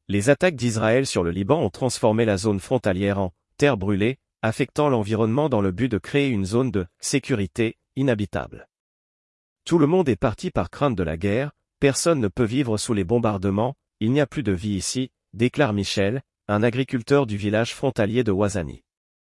Les attaques d'Israël sur le Liban ont transformé la zone frontalière en terre brûlée, affectant l'environnement dans le but de créer une zone de sécurité inhabitable. Tout le monde est parti par crainte de la guerre, personne ne peut vivre sous les bombardements, il n'y a plus de vie ici, déclare Michel, un agriculteur du village frontalier de Ouazani.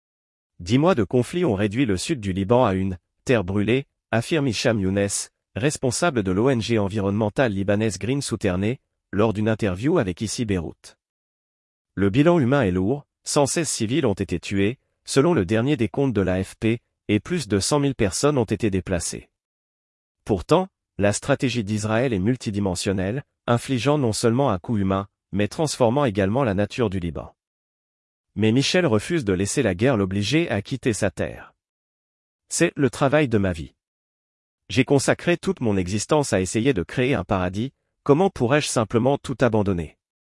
10 mois de conflit ont réduit le sud du Liban à une terre brûlée, affirme Hicham Younes, responsable de l'ONG environnementale libanaise Green Souterrain, lors d'une interview avec ICI Beyrouth. Le bilan humain est lourd, 116 civils ont été tués, selon le dernier décompte de l'AFP, et plus de 100 000 personnes ont été déplacées. Pourtant, la stratégie d'Israël est multidimensionnelle, infligeant non seulement un coût humain, mais transformant également la nature du Liban. Mais Michel refuse de laisser la guerre l'obliger à quitter sa terre. C'est le travail de ma vie. J'ai consacré toute mon existence à essayer de créer un paradis, comment pourrais-je simplement tout abandonner?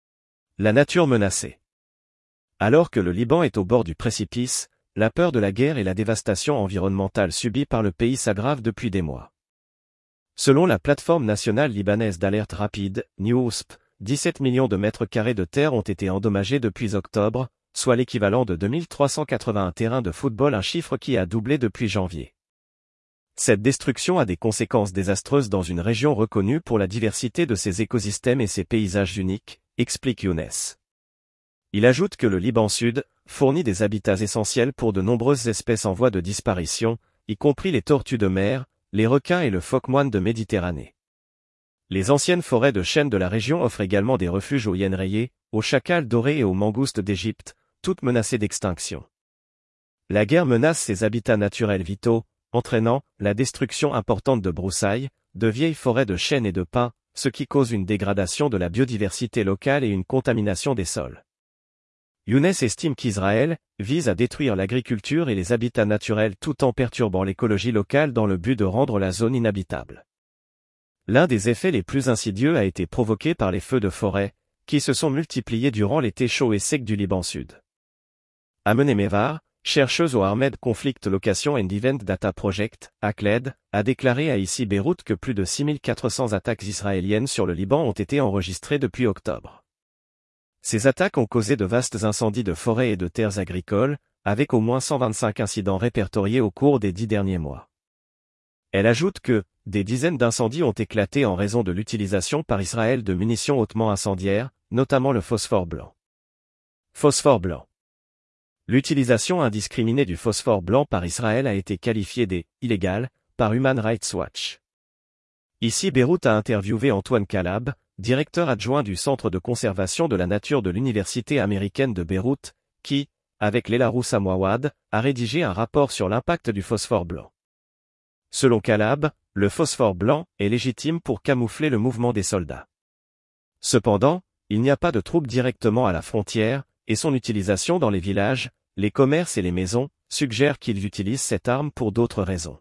La nature menacée. Alors que le Liban est au bord du précipice, la peur de la guerre et la dévastation environnementale subie par le pays s'aggravent depuis des mois. Selon la plateforme nationale libanaise d'alerte rapide, NewOSP, 17 millions de mètres carrés de terre ont été endommagés depuis octobre, soit l'équivalent de 2381 terrains de football, un chiffre qui a doublé depuis janvier. Cette destruction a des conséquences désastreuses dans une région reconnue pour la diversité de ses écosystèmes et ses paysages uniques, explique Younes. Il ajoute que le Liban Sud fournit des habitats essentiels pour de nombreuses espèces en voie de disparition, y compris les tortues de mer, les requins et le phoque-moine de Méditerranée. Les anciennes forêts de chênes de la région offrent également des refuges aux hyènes rayées, aux chacals dorés et aux mangoustes d'Égypte, toutes menacées d'extinction. La guerre menace ces habitats naturels vitaux, entraînant la destruction importante de broussailles, de vieilles forêts de chênes et de pins, ce qui cause une dégradation de la biodiversité locale et une contamination des sols. Younes estime qu'Israël vise à détruire l'agriculture et les habitats naturels tout en perturbant l'écologie locale dans le but de rendre la zone inhabitable. L'un des effets les plus insidieux a été provoqué par les feux de forêt, qui se sont multipliés durant l'été chaud et sec du Liban Sud. Amene Mevar, chercheuse au Ahmed Conflict Location and Event Data Project, ACLED, a déclaré à ICI Beyrouth que plus de 6400 attaques israéliennes sur le Liban ont été enregistrées depuis octobre. Ces attaques ont causé de vastes incendies de forêts et de terres agricoles, avec au moins 125 incidents répertoriés au cours des 10 derniers mois. Elle ajoute que des dizaines d'incendies ont éclaté en raison de l'utilisation par Israël de munitions hautement incendiaires, notamment le phosphore blanc. Phosphore blanc. L'utilisation indiscriminée du phosphore blanc par Israël a été qualifiée d'illégale par Human Rights Watch. ICI Beyrouth a interviewé Antoine Calab, directeur adjoint du Centre de conservation de la nature de l'Université américaine de Beyrouth, qui, avec Léla Roussa-Mouawad, a rédigé un rapport sur l'impact du phosphore blanc. Selon Calab, le phosphore blanc est légitime pour camoufler le mouvement des soldats. Cependant, il n'y a pas de troupes directement à la frontière, et son utilisation dans les villages, les commerces et les maisons, suggère qu'ils utilisent cette arme pour d'autres raisons.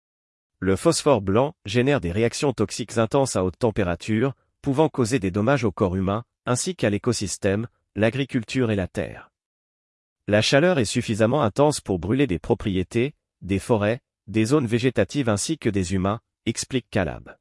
Le phosphore blanc génère des réactions toxiques intenses à haute température, pouvant causer des dommages au corps humain, ainsi qu'à l'écosystème, l'agriculture et la terre. La chaleur est suffisamment intense pour brûler des propriétés, des forêts, des zones végétatives ainsi que des humains, explique Calab.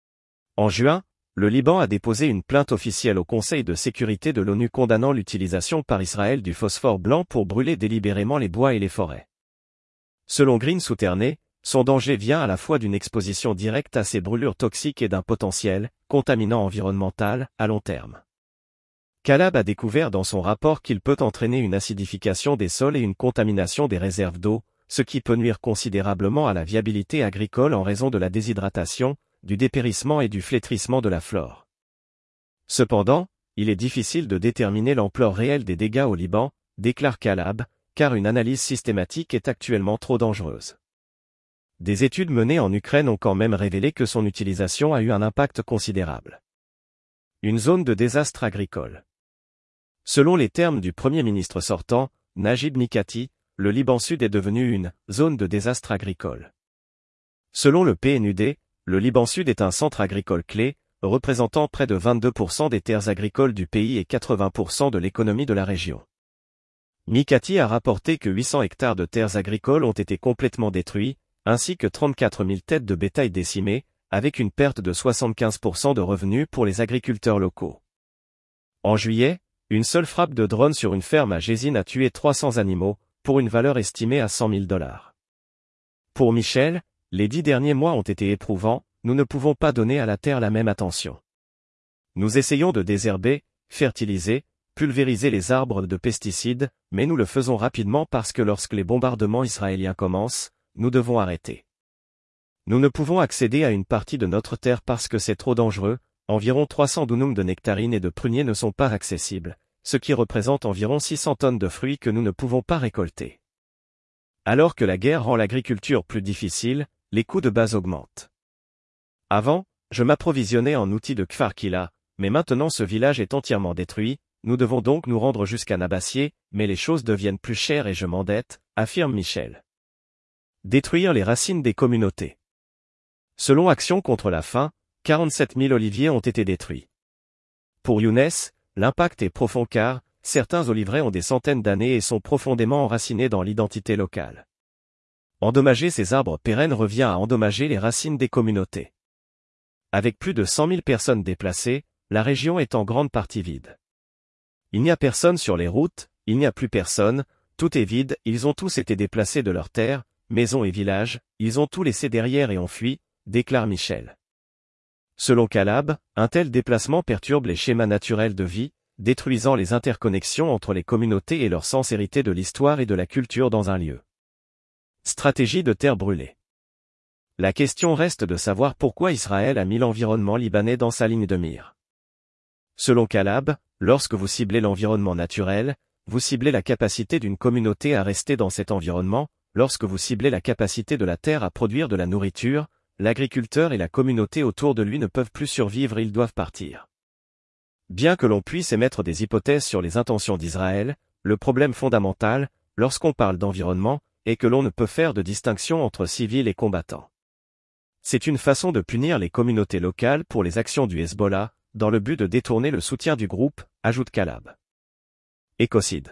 En juin, le Liban a déposé une plainte officielle au Conseil de sécurité de l'ONU condamnant l'utilisation par Israël du phosphore blanc pour brûler délibérément les bois et les forêts. Selon Green Souterrain, son danger vient à la fois d'une exposition directe à ces brûlures toxiques et d'un potentiel contaminant environnemental à long terme. Calab a découvert dans son rapport qu'il peut entraîner une acidification des sols et une contamination des réserves d'eau, ce qui peut nuire considérablement à la viabilité agricole en raison de la déshydratation, du dépérissement et du flétrissement de la flore. Cependant, il est difficile de déterminer l'ampleur réelle des dégâts au Liban, déclare Calab, car une analyse systématique est actuellement trop dangereuse. Des études menées en Ukraine ont quand même révélé que son utilisation a eu un impact considérable. Une zone de désastre agricole. Selon les termes du Premier ministre sortant, Najib Mikati, le Liban Sud est devenu une zone de désastre agricole. Selon le PNUD, le Liban Sud est un centre agricole clé, représentant près de 22% des terres agricoles du pays et 80% de l'économie de la région. Mikati a rapporté que 800 hectares de terres agricoles ont été complètement détruits, ainsi que 34 000 têtes de bétail décimées, avec une perte de 75% de revenus pour les agriculteurs locaux. En juillet, Une seule frappe de drone sur une ferme à Jézine a tué 300 animaux, pour une valeur estimée à 100 000 $. Pour Michel, les 10 derniers mois ont été éprouvants, nous ne pouvons pas donner à la terre la même attention. Nous essayons de désherber, fertiliser, pulvériser les arbres de pesticides, mais nous le faisons rapidement parce que lorsque les bombardements israéliens commencent, nous devons arrêter. Nous ne pouvons accéder à une partie de notre terre parce que c'est trop dangereux, environ 300 dunums de nectarines et de pruniers ne sont pas accessibles, ce qui représente environ 600 tonnes de fruits que nous ne pouvons pas récolter. Alors que la guerre rend l'agriculture plus difficile, les coûts de base augmentent. Avant, je m'approvisionnais en outils de Kfar Kila, mais maintenant ce village est entièrement détruit, nous devons donc nous rendre jusqu'à Nabassier, mais les choses deviennent plus chères et je m'endette, affirme Michel. Détruire les racines des communautés. Selon Action contre la faim, 47 000 oliviers ont été détruits. Pour Younes, l'impact est profond car, certains oliveraies ont des centaines d'années et sont profondément enracinés dans l'identité locale. Endommager ces arbres pérennes revient à endommager les racines des communautés. Avec plus de 100 000 personnes déplacées, la région est en grande partie vide. Il n'y a personne sur les routes, il n'y a plus personne, tout est vide, ils ont tous été déplacés de leurs terres, maisons et villages, ils ont tout laissé derrière et ont fui, déclare Michel. Selon Calab, un tel déplacement perturbe les schémas naturels de vie, détruisant les interconnexions entre les communautés et leur sens hérité de l'histoire et de la culture dans un lieu. Stratégie de terre brûlée. La question reste de savoir pourquoi Israël a mis l'environnement libanais dans sa ligne de mire. Selon Calab, lorsque vous ciblez l'environnement naturel, vous ciblez la capacité d'une communauté à rester dans cet environnement, lorsque vous ciblez la capacité de la terre à produire de la nourriture, l'agriculteur et la communauté autour de lui ne peuvent plus survivre, ils doivent partir. Bien que l'on puisse émettre des hypothèses sur les intentions d'Israël, le problème fondamental, lorsqu'on parle d'environnement, est que l'on ne peut faire de distinction entre civils et combattants. C'est une façon de punir les communautés locales pour les actions du Hezbollah, dans le but de détourner le soutien du groupe, ajoute Calab. Écocide.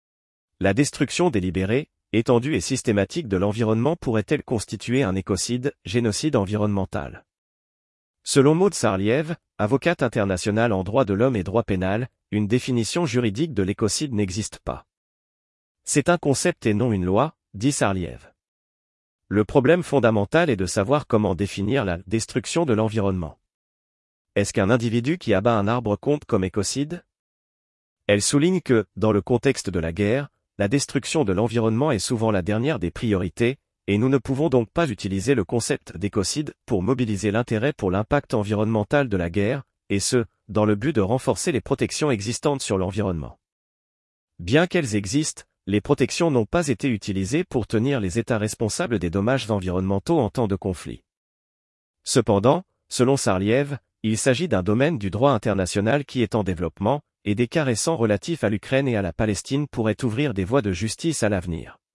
La destruction délibérée, étendue et systématique de l'environnement pourrait-elle constituer un écocide, génocide environnemental? Selon Maud Sarliev, avocate internationale en droit de l'homme et droit pénal, une définition juridique de l'écocide n'existe pas. C'est un concept et non une loi, dit Sarliev. Le problème fondamental est de savoir comment définir la destruction de l'environnement. Est-ce qu'un individu qui abat un arbre compte comme écocide? Elle souligne que, dans le contexte de la guerre, la destruction de l'environnement est souvent la dernière des priorités, et nous ne pouvons donc pas utiliser le concept d'écocide pour mobiliser l'intérêt pour l'impact environnemental de la guerre, et ce, dans le but de renforcer les protections existantes sur l'environnement. Bien qu'elles existent, les protections n'ont pas été utilisées pour tenir les États responsables des dommages environnementaux en temps de conflit. Cependant, selon Sarliev, il s'agit d'un domaine du droit international qui est en développement, et des cas récents relatifs à l'Ukraine et à la Palestine pourraient ouvrir des voies de justice à l'avenir.